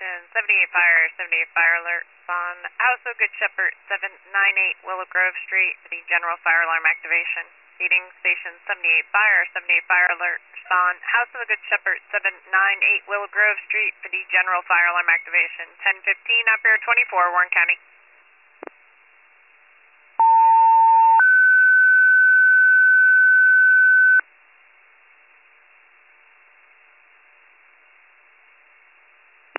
Station 78 Fire, 78 Fire Alert on House of Good Shepherd 798 Willow Grove Street for the general fire alarm activation. Feeding Station 78 Fire, 78 Fire Alert on House of the Good Shepherd 798 Willow Grove Street for the general fire alarm activation. 1015 Ampere 24, Warren County.